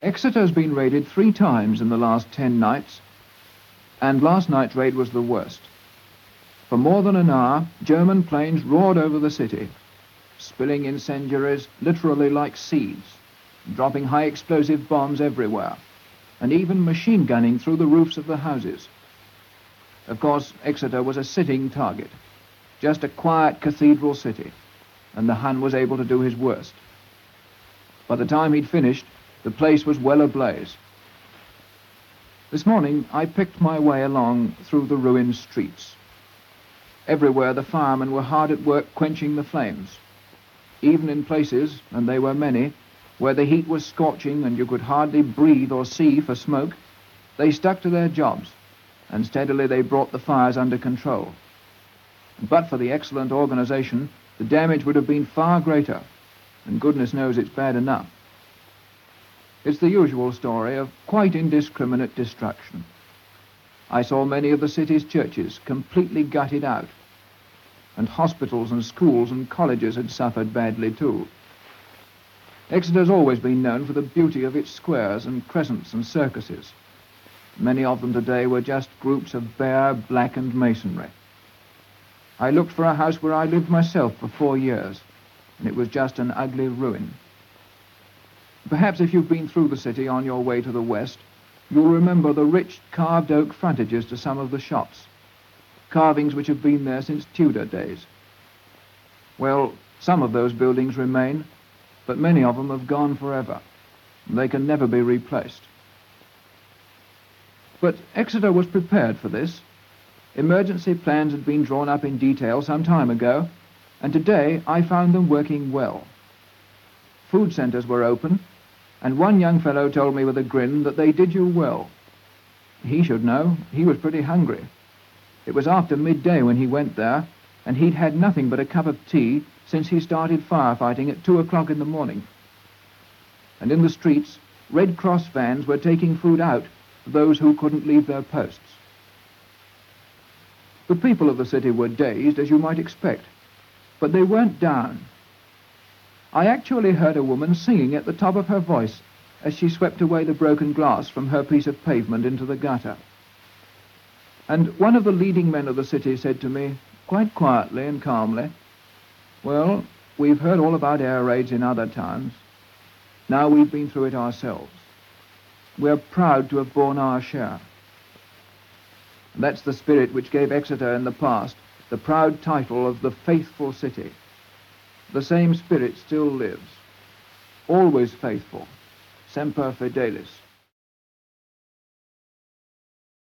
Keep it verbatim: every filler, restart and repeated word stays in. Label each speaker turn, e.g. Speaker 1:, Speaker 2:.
Speaker 1: Exeter's been raided three times in the last ten nights, and last night's raid was the worst. For more than an hour, German planes roared over the city, spilling incendiaries literally like seeds, dropping high explosive bombs everywhere, and even machine gunning through the roofs of the houses. Of course, Exeter was a sitting target, just a quiet cathedral city, and the Hun was able to do his worst. By the time he'd finished, the place was well ablaze. This morning, I picked my way along through the ruined streets. Everywhere the firemen were hard at work quenching the flames. Even in places, and they were many, where the heat was scorching and you could hardly breathe or see for smoke, they stuck to their jobs, and steadily they brought the fires under control. But for the excellent organization, the damage would have been far greater, and goodness knows it's bad enough. It's the usual story of quite indiscriminate destruction. I saw many of the city's churches completely gutted out, and hospitals and schools and colleges had suffered badly too. Exeter's always been known for the beauty of its squares and crescents and circuses. Many of them today were just groups of bare, blackened masonry. I looked for a house where I lived myself for four years, and it was just an ugly ruin. Perhaps if you've been through the city on your way to the west, you'll remember the rich carved oak frontages to some of the shops, carvings which have been there since Tudor days. Well, some of those buildings remain, but many of them have gone forever, and they can never be replaced. But Exeter was prepared for this. Emergency plans had been drawn up in detail some time ago, and today I found them working well. Food centres were open, and one young fellow told me with a grin that they did you well. He should know. He was pretty hungry. It was after midday when he went there, and he'd had nothing but a cup of tea since he started firefighting at two o'clock in the morning. And in the streets, Red Cross vans were taking food out for those who couldn't leave their posts. The people of the city were dazed, as you might expect, but they weren't down. I actually heard a woman singing at the top of her voice as she swept away the broken glass from her piece of pavement into the gutter. And one of the leading men of the city said to me, quite quietly and calmly, "Well, we've heard all about air raids in other towns. Now we've been through it ourselves. We're proud to have borne our share." And that's the spirit which gave Exeter in the past the proud title of the faithful city. The same spirit still lives, always faithful, semper fidelis.